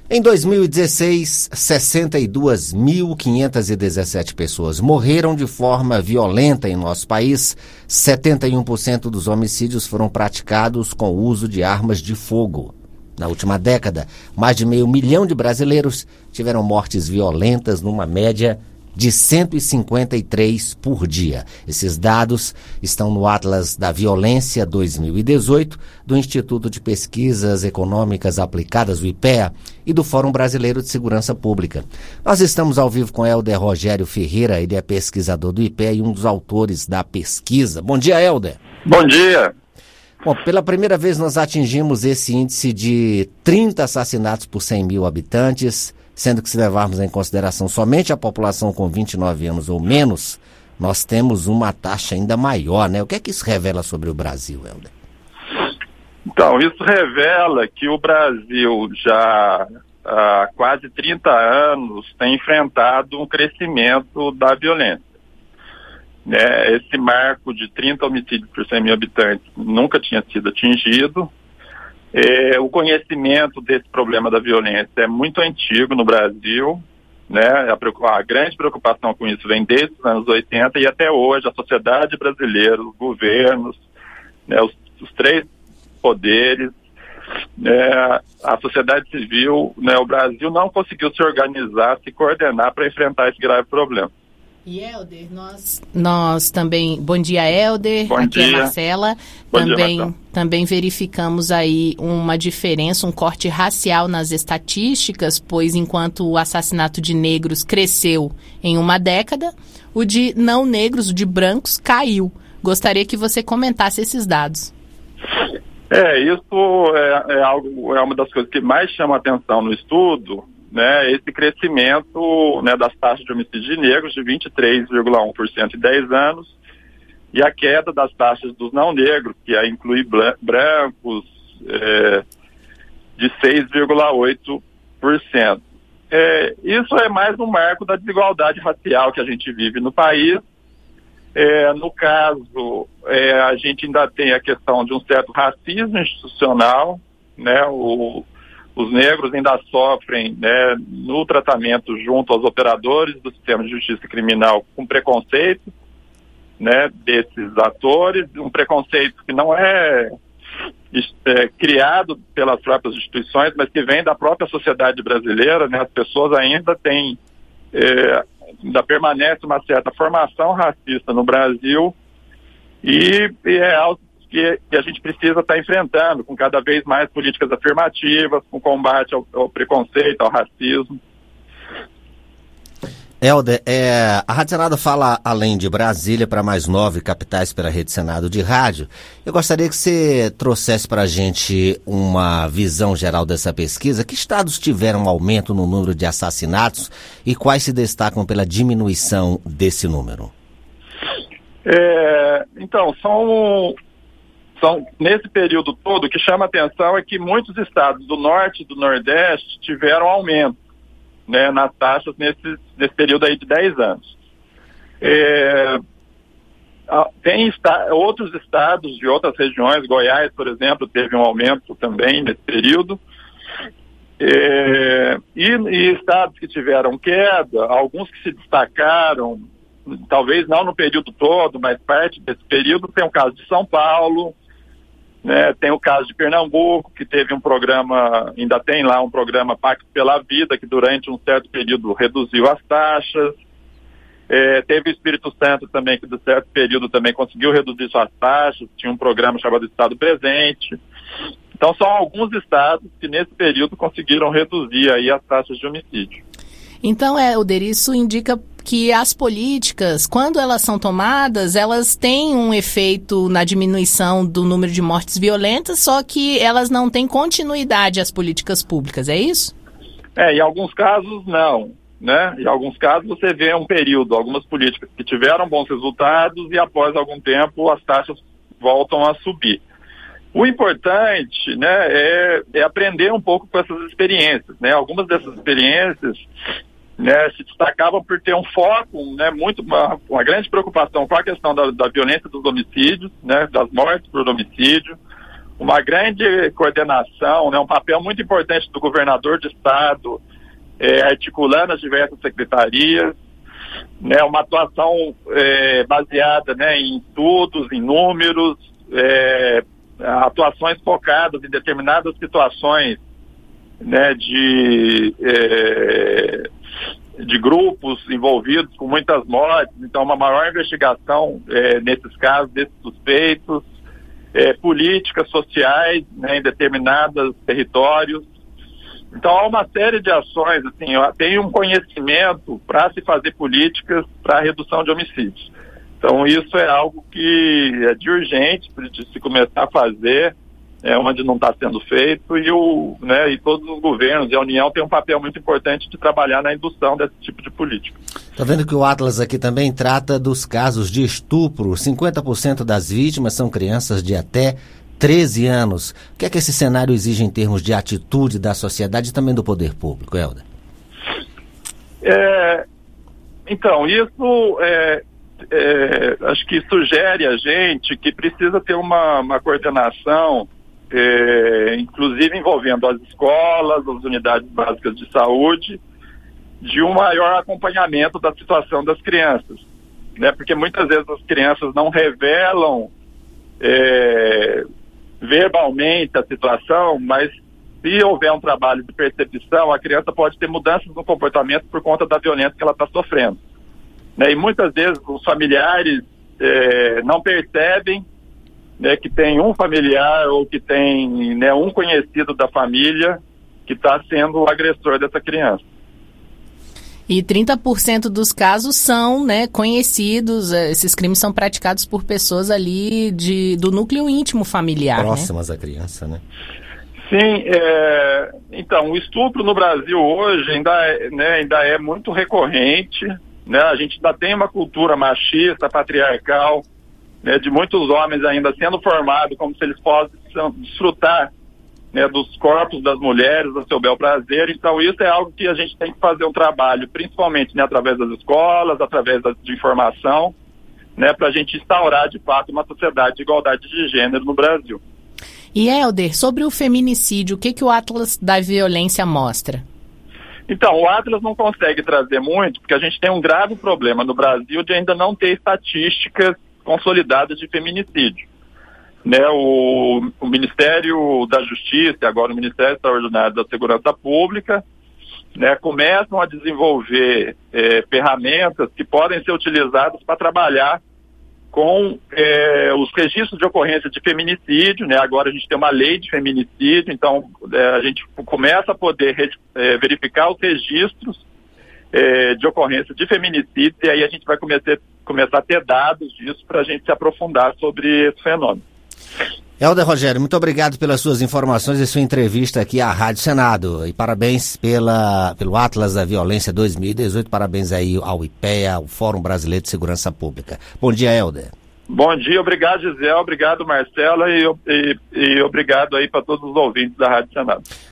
Em 2016, 62.517 pessoas morreram de forma violenta em nosso país. 71% dos homicídios foram praticados com o uso de armas de fogo. Na última década, mais de 500 mil de brasileiros tiveram mortes violentas numa média de 153 por dia. Esses dados estão no Atlas da Violência 2018, do Instituto de Pesquisas Econômicas Aplicadas, o IPEA, e do Fórum Brasileiro de Segurança Pública. Nós estamos ao vivo com Helder Rogério Ferreira, ele é pesquisador do IPEA e um dos autores da pesquisa. Bom dia, Helder. Bom dia. Bom, pela primeira vez nós atingimos esse índice de 30 assassinatos por 100 mil habitantes, sendo que se levarmos em consideração somente a população com 29 anos ou menos, nós temos uma taxa ainda maior, né? O que é que isso revela sobre o Brasil, Helder? Então, isso revela que o Brasil já há quase 30 anos tem enfrentado um crescimento da violência. Esse marco de 30 homicídios por 100 mil habitantes nunca tinha sido atingido. O conhecimento desse problema da violência é muito antigo no Brasil, né? A grande preocupação com isso vem desde os anos 80 e até hoje a sociedade brasileira, os governos, né, os três poderes, a sociedade civil, né, o Brasil não conseguiu se organizar, se coordenar para enfrentar esse grave problema. E Helder, nós também... Bom dia, Helder. Bom Aqui dia. É Marcela. Bom dia, Marcela. Também verificamos aí uma diferença, um corte racial nas estatísticas, pois enquanto o assassinato de negros cresceu em uma década, o de não negros, o de brancos, caiu. Gostaria que você comentasse esses dados. Isso é uma das coisas que mais chama a atenção no estudo, né, esse crescimento, né, das taxas de homicídio de negros de 23,1% em 10 anos e a queda das taxas dos não negros, que inclui brancos, de 6,8%. Isso é mais um marco da desigualdade racial que a gente vive no país. No caso, a gente ainda tem a questão de um certo racismo institucional, né, os negros ainda sofrem, né, no tratamento junto aos operadores do sistema de justiça criminal com preconceito, né, desses atores, um preconceito que não é criado pelas próprias instituições, mas que vem da própria sociedade brasileira, né, as pessoas ainda permanece uma certa formação racista no Brasil e é algo que a gente precisa estar enfrentando com cada vez mais políticas afirmativas, com combate ao preconceito, ao racismo. Helder, a Rádio Senado fala além de Brasília para mais 9 capitais pela Rede Senado de Rádio. Eu gostaria que você trouxesse para a gente uma visão geral dessa pesquisa. Que estados tiveram aumento no número de assassinatos e quais se destacam pela diminuição desse número? Então, são nesse período todo, o que chama a atenção é que muitos estados do norte e do nordeste tiveram aumento, né, nas taxas nesse período aí de 10 anos. Tem outros estados de outras regiões, Goiás, por exemplo, teve um aumento também nesse período. E estados que tiveram queda, alguns que se destacaram, talvez não no período todo, mas parte desse período, tem o caso de São Paulo, né, tem o caso de Pernambuco, que teve um programa, ainda tem lá um programa Pacto pela Vida, que durante um certo período reduziu as taxas. Teve o Espírito Santo também, que de certo período também conseguiu reduzir suas taxas, tinha um programa chamado Estado Presente. Então são alguns estados que nesse período conseguiram reduzir aí as taxas de homicídio. Então, Helder, isso indica que as políticas, quando elas são tomadas, elas têm um efeito na diminuição do número de mortes violentas, só que elas não têm continuidade às políticas públicas, é isso? Em alguns casos não, né? Em alguns casos você vê um período, algumas políticas que tiveram bons resultados e após algum tempo as taxas voltam a subir. O importante, né, é aprender um pouco com essas experiências, né? Algumas dessas experiências, né, se destacavam por ter um foco, né, uma grande preocupação com a questão da violência dos homicídios, né, das mortes por homicídio, uma grande coordenação, né, um papel muito importante do governador de estado, articulando as diversas secretarias, né, uma atuação baseada, né, em estudos, em números, atuações focadas em determinadas situações, né, de grupos envolvidos com muitas mortes, então uma maior investigação nesses casos, desses suspeitos, políticas sociais, né, em determinados territórios. Então há uma série de ações, assim, tem um conhecimento para se fazer políticas para a redução de homicídios. Então isso é algo que é de urgente de se começar a fazer, onde não está sendo feito, e todos os governos e a União têm um papel muito importante de trabalhar na indução desse tipo de política. Estou vendo que o Atlas aqui também trata dos casos de estupro. 50% das vítimas são crianças de até 13 anos. O que é que esse cenário exige em termos de atitude da sociedade e também do poder público, Helder? Então, isso acho que sugere a gente que precisa ter uma coordenação, inclusive envolvendo as escolas, as unidades básicas de saúde, de um maior acompanhamento da situação das crianças, né? Porque muitas vezes as crianças não revelam verbalmente a situação, mas se houver um trabalho de percepção, a criança pode ter mudanças no comportamento por conta da violência que ela está sofrendo, né? E muitas vezes os familiares não percebem, né, que tem um familiar ou que tem, né, um conhecido da família que está sendo o agressor dessa criança. E 30% dos casos são, né, conhecidos, esses crimes são praticados por pessoas ali do núcleo íntimo familiar. Próximas, né, à criança, né? Sim, então, o estupro no Brasil hoje ainda é muito recorrente, né? A gente ainda tem uma cultura machista, patriarcal, né, de muitos homens ainda sendo formados como se eles possam desfrutar, né, dos corpos das mulheres, do seu bel prazer. Então isso é algo que a gente tem que fazer um trabalho, principalmente, né, através das escolas, através de informação, né, para a gente instaurar de fato uma sociedade de igualdade de gênero no Brasil. E Helder, sobre o feminicídio, o que o Atlas da Violência mostra? Então, o Atlas não consegue trazer muito, porque a gente tem um grave problema no Brasil de ainda não ter estatísticas consolidadas de feminicídio, né? O Ministério da Justiça e agora o Ministério Extraordinário da Segurança Pública, né, começam a desenvolver ferramentas que podem ser utilizadas para trabalhar com os registros de ocorrência de feminicídio, né? Agora a gente tem uma lei de feminicídio, então a gente começa a poder verificar os registros de ocorrência de feminicídio, e aí a gente vai começar a ter dados disso para a gente se aprofundar sobre esse fenômeno. Helder Rogério, muito obrigado pelas suas informações e sua entrevista aqui à Rádio Senado. E parabéns pelo Atlas da Violência 2018, parabéns aí ao IPEA, ao Fórum Brasileiro de Segurança Pública. Bom dia, Helder. Bom dia, obrigado, Gisele, obrigado, Marcela, e obrigado aí para todos os ouvintes da Rádio Senado.